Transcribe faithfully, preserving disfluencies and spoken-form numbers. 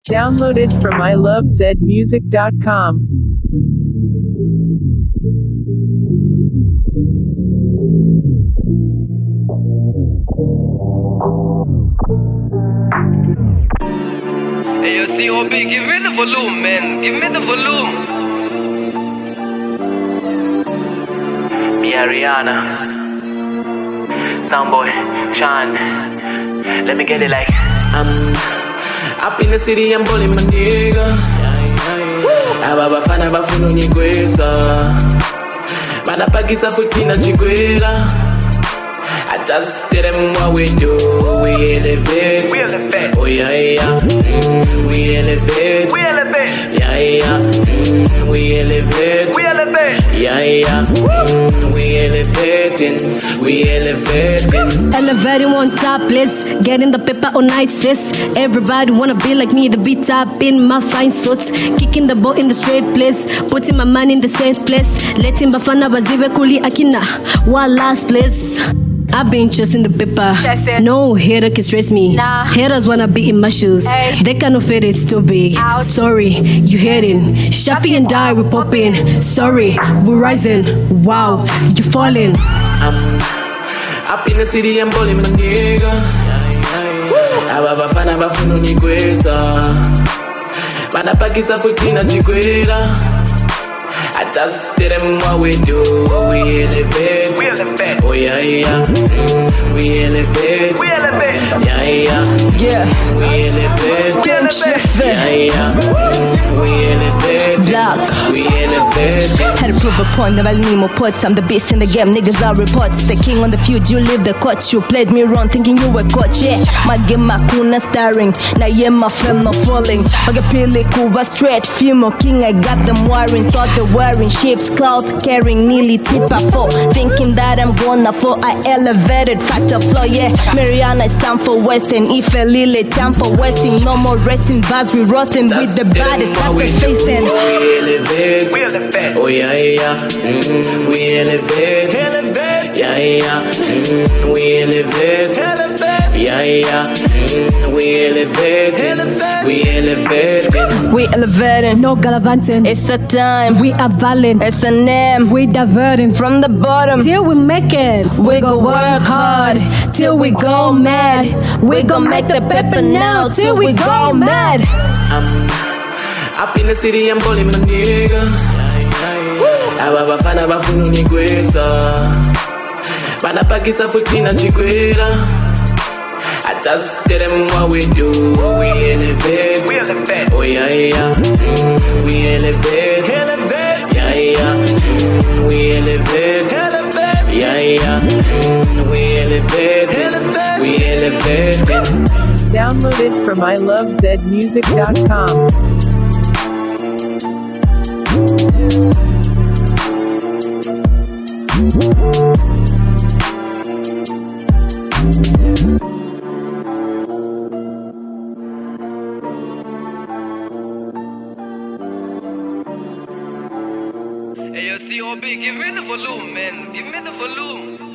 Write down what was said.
Downloaded from I love zed music dot com. Hey, yo, C O B, give me the volume, man. Give me the volume. Me Ariana, Soundboy, Sean. Let me get it like I'm up in the city, I'm balling my nigga. Aba bafana bafuna unigweza. Mana pagisa futi na chikwela. I just tell them what we do. We elevate. We elevate. Oh yeah yeah. Mm, we elevate. We elevate. Yeah yeah. Mm, we elevate. We elevate. Yeah yeah. Mm, we elevating. We elevating. Elevating on top, let's get in the paper all night, sis. Everybody wanna be like me, the beat up in my fine suits. Kicking the ball in the straight place, putting my man in the safe place. Letting bafana bazive kuli akina, one last place. I've been chasing the paper. Chasing. No hater can stress me. Nah. Haters wanna be in my shoes. Hey. They cannot fit it, it's too big. Ouch. Sorry, you hating. Shafi and die, we popping. Sorry, we're rising. Wow, you falling. I'm up in the city, I'm balling my nigga. Aba bafana bafuna unigweza. Mana pagisa futi na chikwela. I just tell them what we do. We elevate. We elevate. Oh yeah yeah. Mm, we elevate. We elevate. Yeah yeah. Yeah, We elevate. We elevate. Yeah yeah. Mm, we elevate. Black. We elevate. had to prove a point, never need more pots. I'm the beast in the game, niggas are reports. The king on the field, you leave the coach. You played me wrong, thinking you were coach, yeah. My game, my kuna starring. Now yeah, my film not falling. Magapili kuba straight, female king, I got them wiring. Saw the wearing shapes, cloud carrying, nearly tip a four. Thinking that I'm gonna fall, I elevated, factor flow, yeah. Mariana, it's time for Western. If a lily, time for Westing. No more resting, bars we roasting with the baddest that we're facing. We elevate. We elevate. Oh yeah yeah. Mm, we elevate. Elevate. Yeah yeah. Mm, we elevate. Elevate. Yeah yeah. Mm, we elevate. We elevate. We elevating, No gallivanting. it's a time. We are violent. It's a name. We diverting. From the bottom, Till we make it. we gon' work hard till we go mad. We gon' make the paper now till we go mad. I'm up in the city, I'm balling my nigga. Aba bafana bafuna unigweza. Mana pagisa futi na chikwela. I just tell them what we do. We elevate. We elevate. Oh yeah yeah. Mm, we elevate. Elevate. Yeah yeah. Mm, we elevate. Elevate. Yeah yeah. Mm, we elevate. Elevate. We elevate. Downloaded from I love zed music dot com. Hey, yo, C O B, give me the volume, man. Give me the volume.